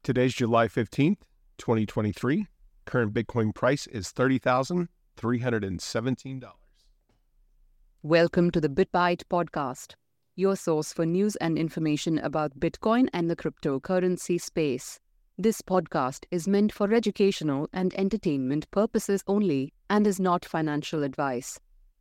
Today's July 15th, 2023. Current Bitcoin price is $30,317. Welcome to the BitBite podcast, your source for news and information about Bitcoin and the cryptocurrency space. This podcast is meant for educational and entertainment purposes only and is not financial advice.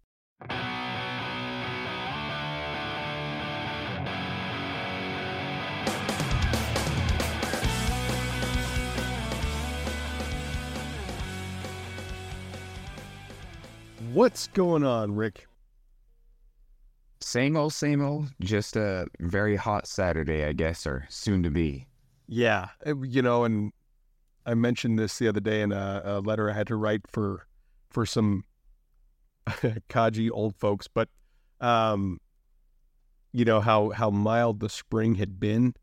What's going on, Rick? Same old, just a very hot Saturday, I guess, or soon to be. Yeah, and I mentioned this the other day in a letter I had to write for some Kaji old folks, but how mild the spring had been.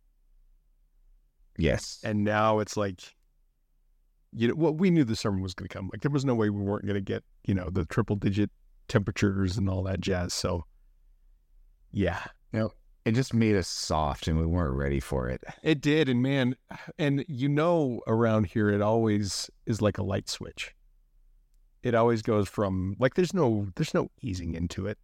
Yes. And now it's like, we knew the summer was going to come. Like, there was no way we weren't going to get, the triple digit temperatures and all that jazz. So, yeah. It just made us soft and we weren't ready for it. It did. And man, around here, it always is like a light switch. It always goes from, like, there's no easing into it.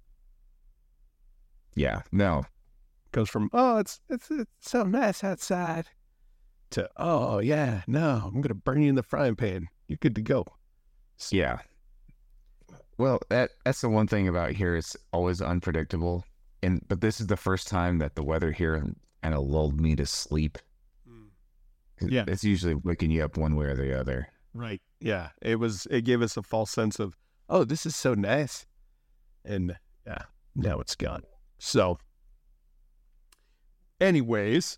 Yeah, no. It goes from, oh, it's so nice outside, to, oh, yeah, no, I'm going to burn you in the frying pan. You're good to go. Yeah. Well, that's the one thing about here. It's always unpredictable. But this is the first time that the weather here kind of lulled me to sleep. Yeah. It's usually waking you up one way or the other. Right. Yeah. It gave us a false sense of, oh, this is so nice. And yeah, now it's gone. So anyways,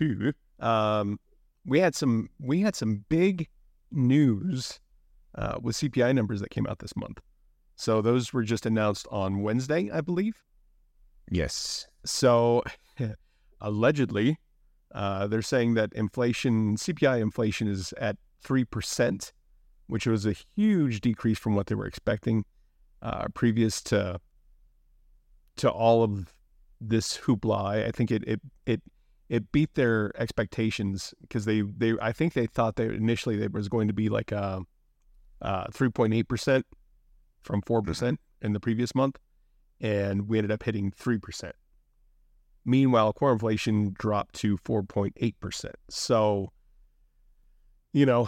we had some big news with CPI numbers that came out this month. So those were just announced on Wednesday, I believe. Yes. So allegedly, they're saying that CPI inflation is at 3%, which was a huge decrease from what they were expecting previous to all of this hoopla. I think it beat their expectations because I think they thought that initially there was going to be like a 3.8% from 4% in the previous month, and we ended up hitting 3%. Meanwhile, core inflation dropped to 4.8%. So, the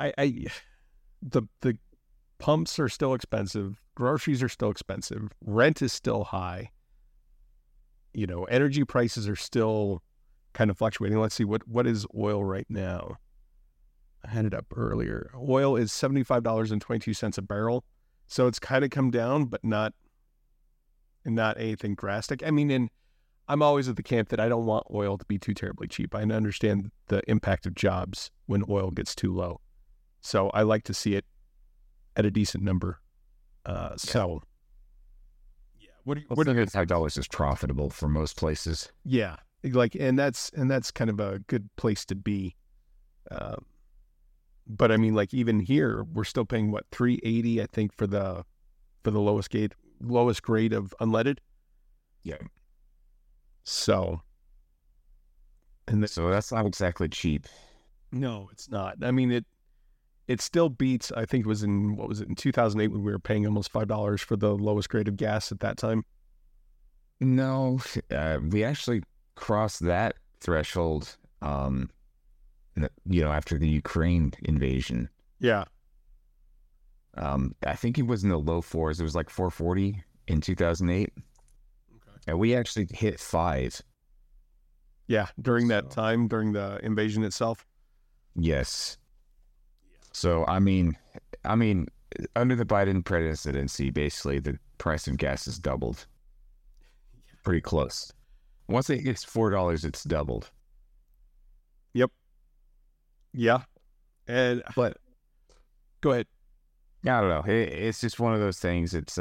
pumps are still expensive, groceries are still expensive, rent is still high. Energy prices are still kind of fluctuating. Let's see, what is oil right now? I had it up earlier. Oil is $75.22 a barrel. So it's kind of come down, but not anything drastic. I mean, and I'm always at the camp that I don't want oil to be too terribly cheap. I understand the impact of jobs when oil gets too low. So I like to see it at a decent number. So yeah, what do you $5 is profitable for most places. Yeah, and that's kind of a good place to be. But I mean, like, even here, we're still paying what, $3.80, I think, for the lowest grade of unleaded. Yeah. So that's not exactly cheap. No, it's not. I mean, it still beats. I think it was in 2008 when we were paying almost $5 for the lowest grade of gas at that time. No, we actually crossed that threshold. After the Ukraine invasion. Yeah. I think it was in the low fours. It was like 440 in 2008. Okay. And we actually hit 5. Yeah, during that time, during the invasion itself. Yes. So, I mean, under the Biden presidency, basically the price of gas has doubled. Pretty close. Once it hits $4, it's doubled. Yep. Yeah. But go ahead. I don't know. It's just one of those things. It's,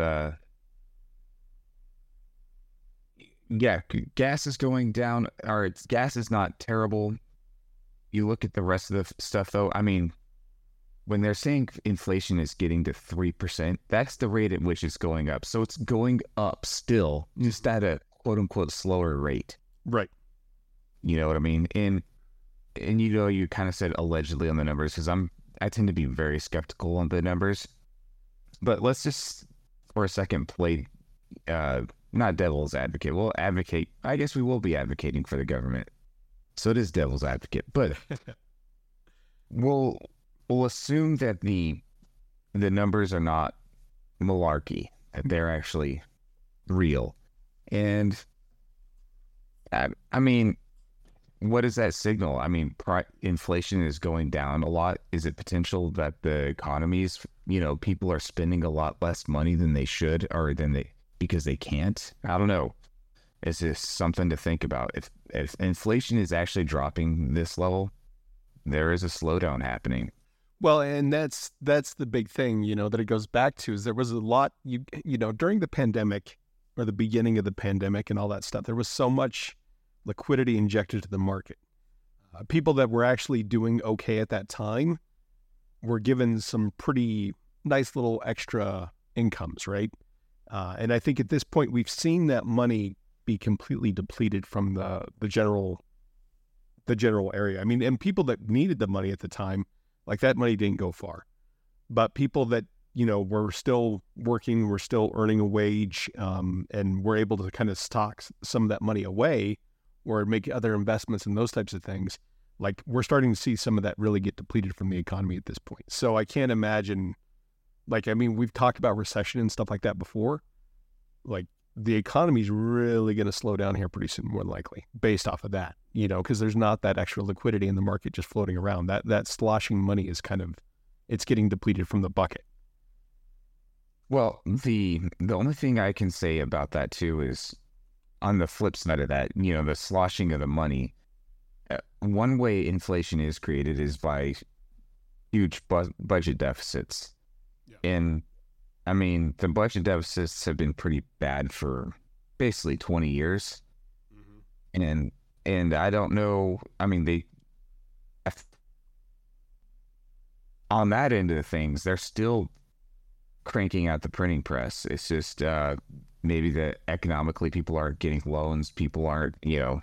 gas is going down, or gas is not terrible. You look at the rest of the stuff, though. I mean, when they're saying inflation is getting to 3%, that's the rate at which it's going up. So it's going up still, just at a quote unquote slower rate. Right. You know what I mean? And and you kind of said allegedly on the numbers because I tend to be very skeptical on the numbers. But let's just for a second play not devil's advocate. We'll advocate. I guess we will be advocating for the government. So it is devil's advocate, but we'll assume that the numbers are not malarkey, that they're actually real. And I mean, what does that signal? I mean, inflation is going down a lot. Is it potential that the economies, people are spending a lot less money than they should, or because they can't? I don't know. It's just something to think about. If inflation is actually dropping this level, there is a slowdown happening. Well, and that's the big thing, that it goes back to is there was a lot, during the pandemic or the beginning of the pandemic and all that stuff, there was so much liquidity injected to the market. People that were actually doing okay at that time were given some pretty nice little extra incomes, right? And I think at this point, we've seen that money be completely depleted from the general area. I mean, and people that needed the money at the time, like that money didn't go far. But people that, were still working, were still earning a wage, and were able to kind of stock some of that money away or make other investments and those types of things, like we're starting to see some of that really get depleted from the economy at this point. So I can't imagine, we've talked about recession and stuff like that before. Like the economy is really going to slow down here pretty soon, more likely, based off of that, because there's not that extra liquidity in the market just floating around. That sloshing money is it's getting depleted from the bucket. Well, the only thing I can say about that too is on the flip side of that, the sloshing of the money. One way inflation is created is by huge budget deficits. Yeah. And I mean, the budget deficits have been pretty bad for basically 20 years. Mm-hmm. And I don't know, I mean, on that end of things, they're still cranking out the printing press. It's just maybe that economically people aren't getting loans, people aren't,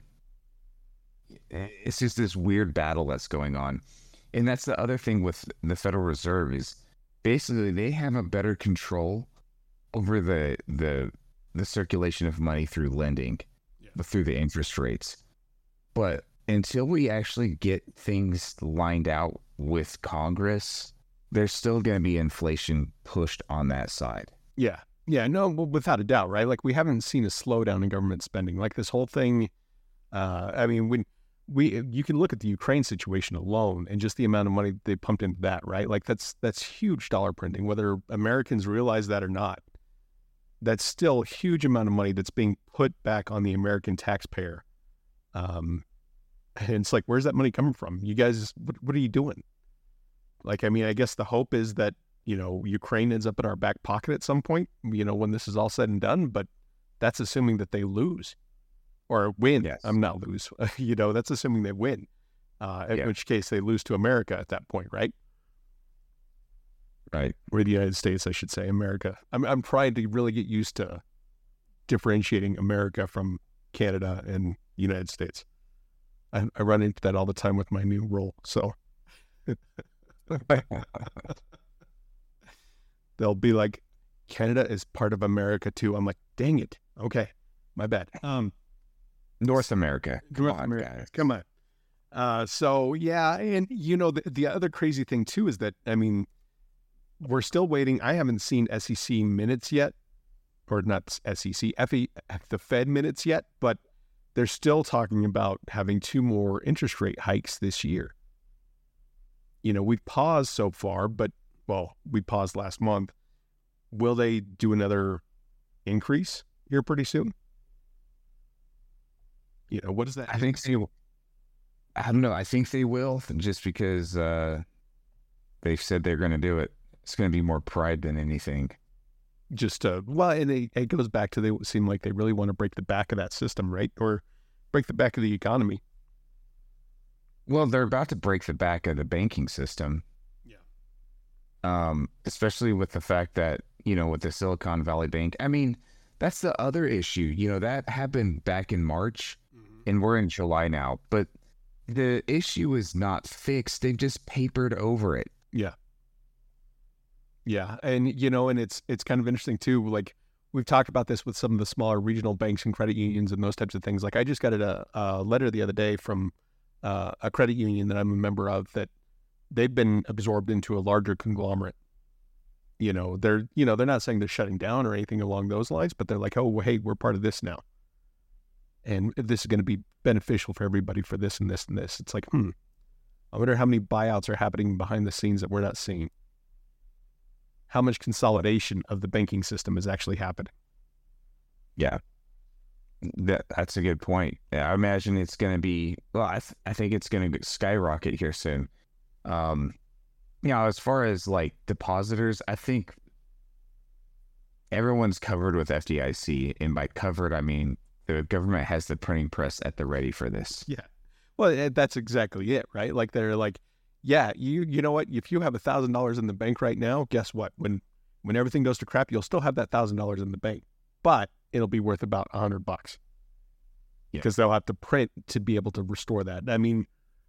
it's just this weird battle that's going on. And that's the other thing with the Federal Reserve is basically they have a better control over the circulation of money through lending, through the interest rates. But until we actually get things lined out with Congress, there's still going to be inflation pushed on that side. Yeah. Yeah, no, without a doubt, right? Like we haven't seen a slowdown in government spending. Like this whole thing, when you can look at the Ukraine situation alone and just the amount of money they pumped into that, right? Like that's huge dollar printing, whether Americans realize that or not. That's still a huge amount of money that's being put back on the American taxpayer. And it's like, where's that money coming from? You guys, what are you doing? Like, I mean, I guess the hope is that, Ukraine ends up in our back pocket at some point, when this is all said and done, but that's assuming that they lose or win. Yes. I'm not lose, that's assuming they win, in which case they lose to America at that point, right? Right. Or the United States, I should say, America. I'm trying to really get used to differentiating America from Canada and the United States. I run into that all the time with my new role, so... They'll be like, Canada is part of America too. I'm like, dang it. Okay, my bad. North America. Come on. So yeah, and the other crazy thing too is that, I mean, we're still waiting. I haven't seen SEC minutes yet, or not SEC, the Fed minutes yet, but they're still talking about having 2 more interest rate hikes this year. We've paused so far, but we paused last month. Will they do another increase here pretty soon? What does that? I think they. I don't know. I think they will, just because they've said they're going to do it. It's going to be more pride than anything. Just and it goes back to they seem like they really want to break the back of that system, right? Or break the back of the economy. Well, they're about to break the back of the banking system. Yeah. Especially with the fact that, with the Silicon Valley Bank. I mean, that's the other issue. That happened back in March, and we're in July now. But the issue is not fixed. They've just papered over it. Yeah. Yeah. And, and it's kind of interesting too. Like we've talked about this with some of the smaller regional banks and credit unions and those types of things. Like I just got a letter the other day from a credit union that I'm a member of that they've been absorbed into a larger conglomerate. They're not saying they're shutting down or anything along those lines, but they're like, oh, hey, we're part of this now. And this is going to be beneficial for everybody for this and this and this. It's like, I wonder how many buyouts are happening behind the scenes that we're not seeing. How much consolidation of the banking system is actually happening. Yeah. That's a good point. I imagine it's going to be, I think it's going to skyrocket here soon. As far as like depositors, I think everyone's covered with FDIC. And by covered, I mean, the government has the printing press at the ready for this. Yeah. Well, that's exactly it, right? Like they're like, yeah, you know what? If you have $1,000 in the bank right now, guess what? When everything goes to crap, you'll still have that $1,000 in the bank, but it'll be worth about $100 because they'll have to print to be able to restore that. I mean,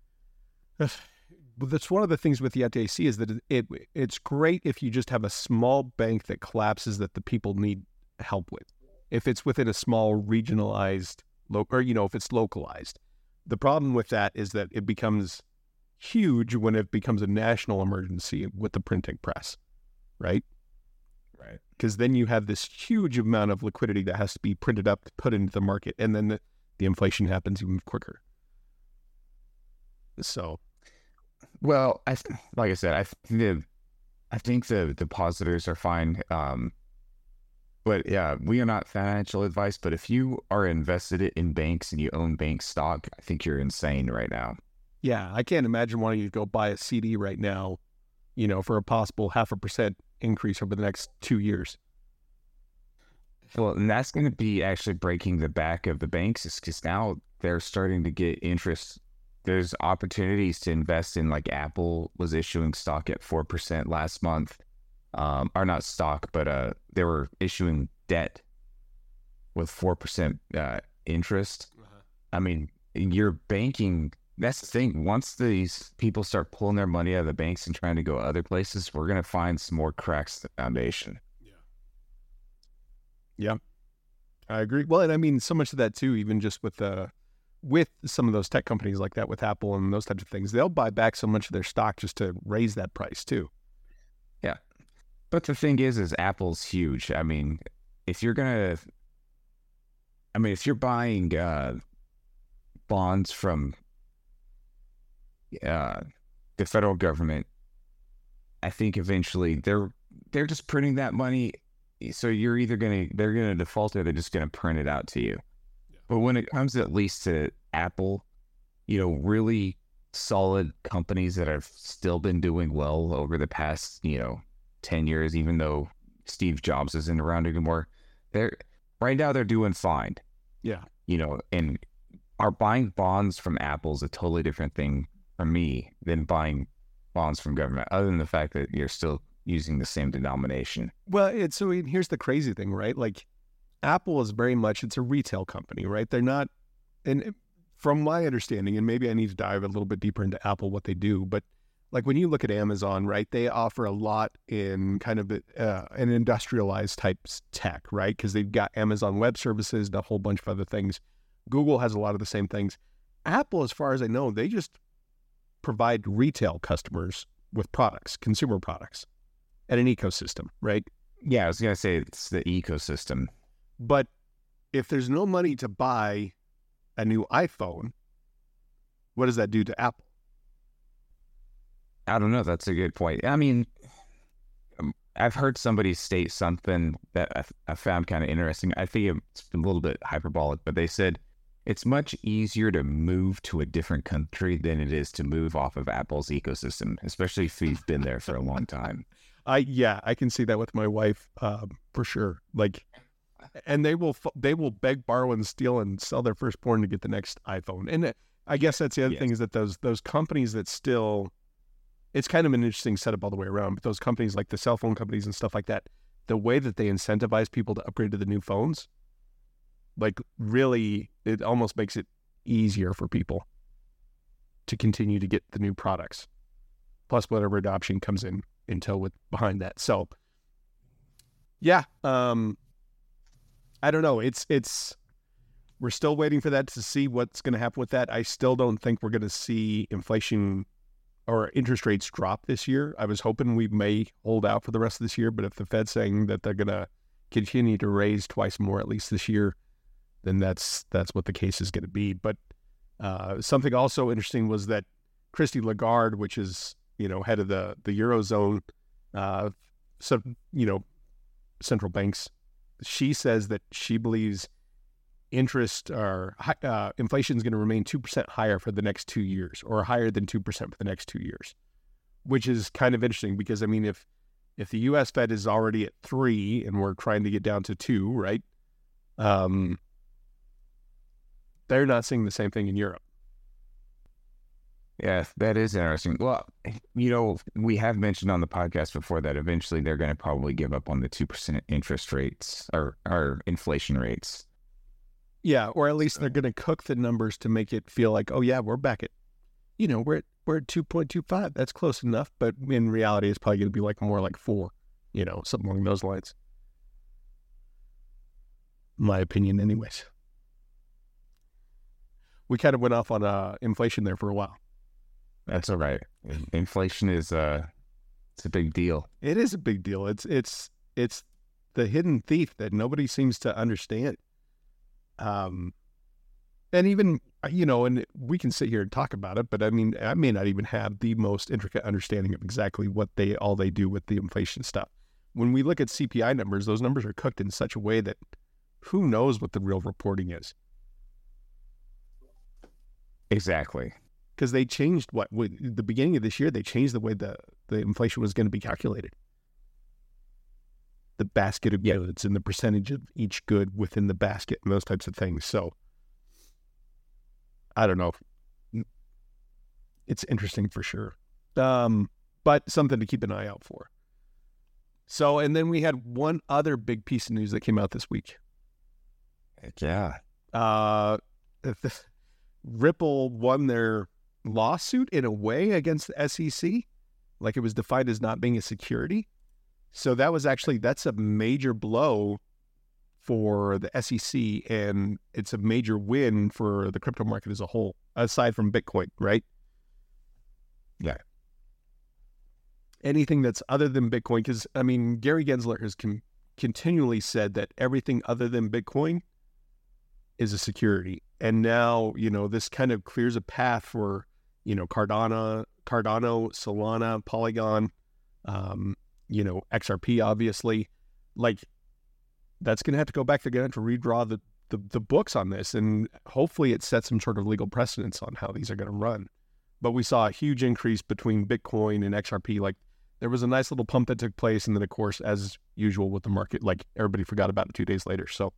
that's one of the things with the FDIC is that it's great if you just have a small bank that collapses that the people need help with. If it's within a small regionalized, if it's localized. The problem with that is that it becomes huge when it becomes a national emergency with the printing press, right? Right. Because then you have this huge amount of liquidity that has to be printed up to put into the market, and then the inflation happens even quicker. So, well, like I said, I think the depositors are fine. But yeah, we are not financial advice. But if you are invested in banks and you own bank stock, I think you're insane right now. Yeah, I can't imagine wanting to go buy a CD right now, for a possible 0.5% increase over the next 2 years. Well, and that's going to be actually breaking the back of the banks, is because now they're starting to get interest. There's opportunities to invest in, like Apple was issuing stock at 4% last month. Or not stock, but they were issuing debt with 4% interest. Uh-huh. I mean, you're banking. That's the thing. Once these people start pulling their money out of the banks and trying to go other places, we're going to find some more cracks in the foundation. Yeah, I agree. Well, and I mean, so much of that too, even just with some of those tech companies like that, with Apple and those types of things, they'll buy back so much of their stock just to raise that price too. Yeah. But the thing is Apple's huge. I mean, if you're buying bonds from the federal government, I think eventually they're just printing that money. So they're gonna default or they're just gonna print it out to you. Yeah. But when it comes at least to Apple, really solid companies that have still been doing well over the past, 10 years, even though Steve Jobs isn't around anymore, right now they're doing fine. Yeah. And are buying bonds from Apple is a totally different thing for me than buying bonds from government, other than the fact that you're still using the same denomination. Well, here's the crazy thing, right? Like Apple is very much, it's a retail company, right? They're not, and from my understanding, and maybe I need to dive a little bit deeper into Apple, what they do, but like when you look at Amazon, right, they offer a lot in kind of an industrialized type tech, right? Because they've got Amazon Web Services and a whole bunch of other things. Google has a lot of the same things. Apple, as far as I know, they just provide retail customers with products, consumer products, and an ecosystem, right? Yeah, I was going to say it's the ecosystem. But if there's no money to buy a new iPhone, what does that do to Apple? I don't know. That's a good point. I mean, I've heard somebody state something that I found kind of interesting. I think it's a little bit hyperbolic, but they said it's much easier to move to a different country than it is to move off of Apple's ecosystem, especially if you've been there for a long time. I can see that with my wife for sure. Like, and they will beg, borrow, and steal and sell their firstborn to get the next iPhone. And I guess that's the other thing is that those companies that still. It's kind of an interesting setup all the way around, but those companies like the cell phone companies and stuff like that, the way that they incentivize people to upgrade to the new phones, like really, it almost makes it easier for people. to continue to get the new products, plus whatever adoption comes in tow with behind that. So, yeah, I don't know. We're still waiting for that to see what's going to happen with that. I still don't think we're going to see inflation or interest rates drop this year. I was hoping we may hold out for the rest of this year, but if the Fed's saying that they're going to continue to raise twice more at least this year, then that's what the case is going to be. But something also interesting was that Christine Lagarde, which is, head of the Eurozone, central banks, she says that she believes inflation is going to remain 2% higher for the next 2 years, or higher than 2% for the next 2 years, which is kind of interesting because, I mean, if the U.S. Fed is already at 3 and we're trying to get down to 2, right? They're not seeing the same thing in Europe. Yeah, that is interesting. Well, we have mentioned on the podcast before that eventually they're going to probably give up on the 2% interest rates or inflation rates. Yeah, or at least they're going to cook the numbers to make it feel like, oh yeah, we're back at, we're at 2.25. That's close enough. But in reality, it's probably going to be more like 4, something along those lines. My opinion, anyways. We kind of went off on inflation there for a while. That's all right. Inflation is it's a big deal. It is a big deal. It's the hidden thief that nobody seems to understand. And even, and we can sit here and talk about it, but I mean, I may not even have the most intricate understanding of exactly what they do with the inflation stuff. When we look at CPI numbers, those numbers are cooked in such a way that who knows what the real reporting is. Exactly. Because they changed the beginning of this year, they changed the way the inflation was going to be calculated. The basket of goods and the percentage of each good within the basket and those types of things. So, I don't know. It's interesting for sure. But something to keep an eye out for. So, and then we had one other big piece of news that came out this week. Heck yeah. Ripple won their lawsuit in a way against the SEC. Like it was defined as not being a security. So that's a major blow for the SEC, and it's a major win for the crypto market as a whole, aside from Bitcoin, right? Yeah. Anything that's other than Bitcoin, because, I mean, Gary Gensler has continually said that everything other than Bitcoin is a security. And now, this kind of clears a path for, Cardano, Solana, Polygon, XRP, obviously. Like, that's going to have to go back. They're going to have to redraw the books on this, and hopefully it sets some sort of legal precedence on how these are going to run. But we saw a huge increase between Bitcoin and XRP. Like, there was a nice little pump that took place, and then, of course, as usual with the market, like, everybody forgot about it 2 days later. So,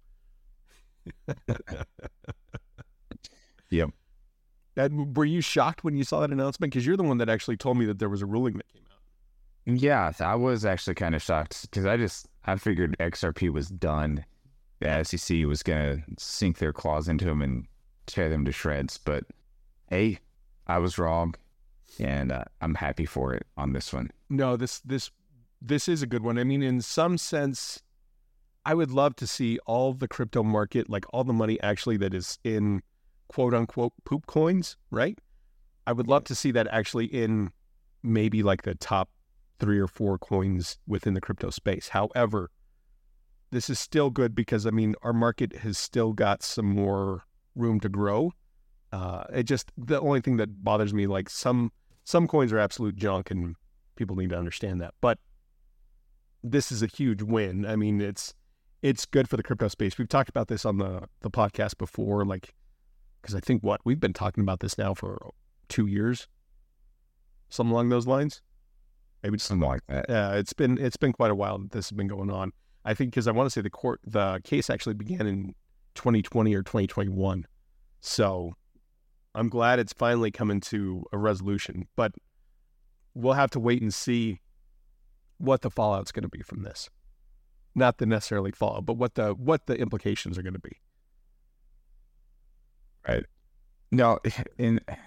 yep. And were you shocked when you saw that announcement? Because you're the one that actually told me that there was a ruling that came out. Yeah, I was actually kind of shocked because I figured XRP was done. The SEC was going to sink their claws into them and tear them to shreds. But hey, I was wrong, and I'm happy for it on this one. No, this is a good one. I mean, in some sense, I would love to see all the crypto market, like all the money actually that is in quote unquote poop coins, right? I would love to see that actually in maybe like the top 3 or 4 coins within the crypto space. However, this is still good because, I mean, our market has still got some more room to grow. The only thing that bothers me, like some coins are absolute junk and people need to understand that. But this is a huge win. I mean, it's good for the crypto space. We've talked about this on the podcast before, like, because I think we've been talking about this now for 2 years, something along those lines. Maybe something like that. Yeah, it's been quite a while that this has been going on. I think because I want to say the case actually began in 2020 or 2021. So I'm glad it's finally coming to a resolution, but we'll have to wait and see what the fallout's going to be from this. Not the necessarily fallout, but what the implications are going to be. Right. No,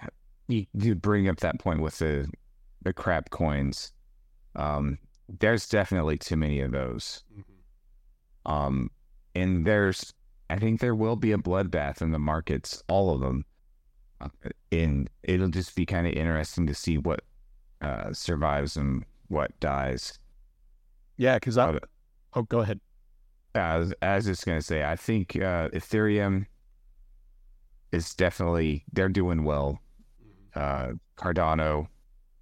you bring up that point with the crap coins. There's definitely too many of those. And I think there will be a bloodbath in the markets, all of them. And it'll just be kind of interesting to see what survives and what dies. Yeah, because go ahead. I was just going to say, I think Ethereum is definitely, they're doing well. Cardano.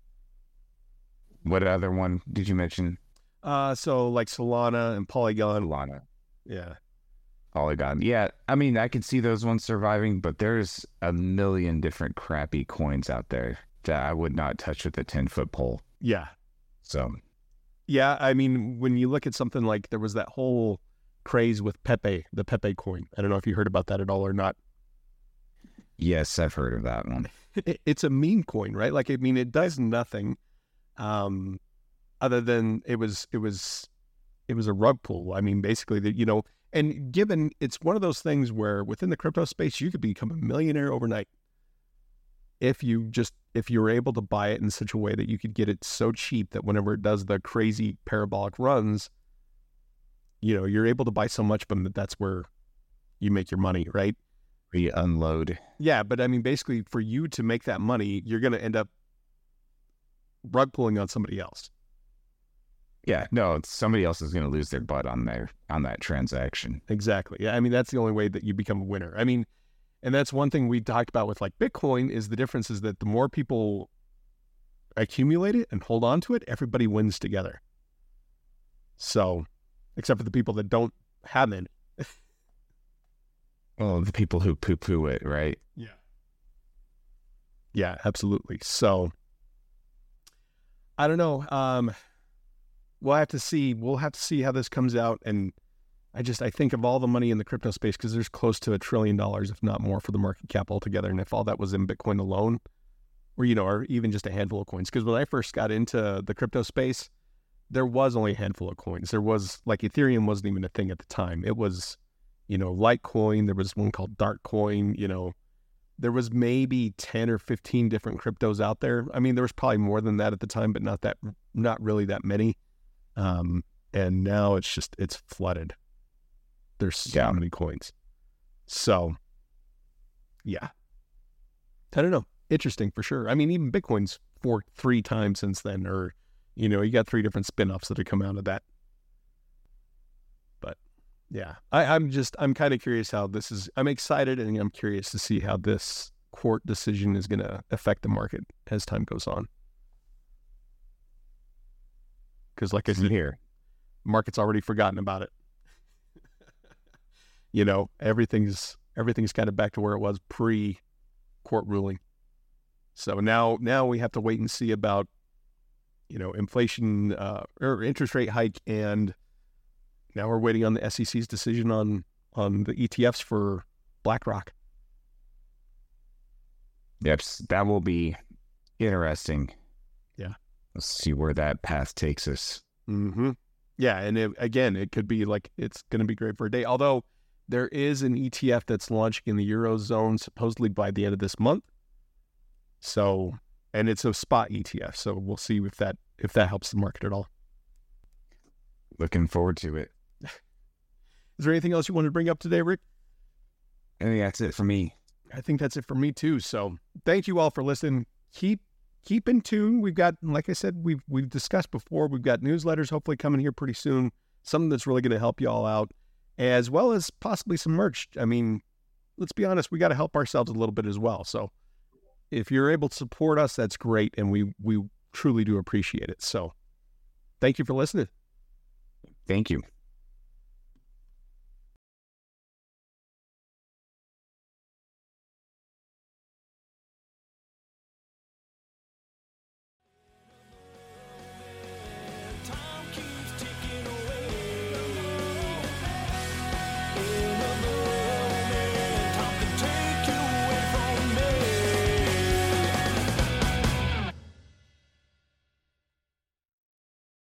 What other one did you mention? So like Solana and Polygon. Solana. Yeah. Polygon. Yeah, I mean, I can see those ones surviving, but there's a million different crappy coins out there that I would not touch with a 10-foot pole. Yeah. So. Yeah, I mean, when you look at something like there was that whole craze with Pepe, the Pepe coin. I don't know if you heard about that at all or not. Yes, I've heard of that one. It's a meme coin, right? Like, I mean, it does nothing other than it was a rug pull. I mean, basically, and given it's one of those things where within the crypto space, you could become a millionaire overnight if you were able to buy it in such a way that you could get it so cheap that whenever it does the crazy parabolic runs, you're able to buy so much of them that's where you make your money, right? We unload. Yeah, but I mean, basically, for you to make that money, you're going to end up rug pulling on somebody else. Yeah, no, somebody else is going to lose their butt on that transaction. Exactly. Yeah, I mean, that's the only way that you become a winner. I mean, and that's one thing we talked about with like Bitcoin is the difference is that the more people accumulate it and hold on to it, everybody wins together. So, except for the people that don't have any. Well, the people who poo-poo it, right? Yeah. Yeah, absolutely. So, I don't know. We'll have to see. We'll have to see how this comes out. And I think of all the money in the crypto space, because there's close to $1 trillion, if not more, for the market cap altogether. And if all that was in Bitcoin alone, or even just a handful of coins. Because when I first got into the crypto space, there was only a handful of coins. There was, like, Ethereum wasn't even a thing at the time. It was, Litecoin. There was one called Darkcoin. There was maybe 10 or 15 different cryptos out there. I mean, there was probably more than that at the time, but not really that many. And now it's flooded. There's so many coins. So, yeah. I don't know. Interesting for sure. I mean, even Bitcoin's forked 3 times since then, or, you got 3 different spin-offs that have come out of that. But yeah, I'm kind of curious how this is. I'm excited and I'm curious to see how this court decision is going to affect the market as time goes on. Because like I said here, market's already forgotten about it. Everything's kind of back to where it was pre-court ruling. So now we have to wait and see about, inflation or interest rate hike, and now we're waiting on the SEC's decision on the ETFs for BlackRock. Yep, that will be interesting. Yeah. Let's see where that path takes us. Mm-hmm. Yeah, and it could be like it's going to be great for a day. Although there is an ETF that's launching in the Eurozone supposedly by the end of this month. So, and it's a spot ETF. So we'll see if that helps the market at all. Looking forward to it. Is there anything else you wanted to bring up today, Rick? I think that's it for me. I think that's it for me too. So thank you all for listening. Keep in tune. We've got, like I said, we've discussed before, we've got newsletters hopefully coming here pretty soon. Something that's really going to help you all out, as well as possibly some merch. I mean, let's be honest, we got to help ourselves a little bit as well. So if you're able to support us, that's great. And we truly do appreciate it. So thank you for listening. Thank you.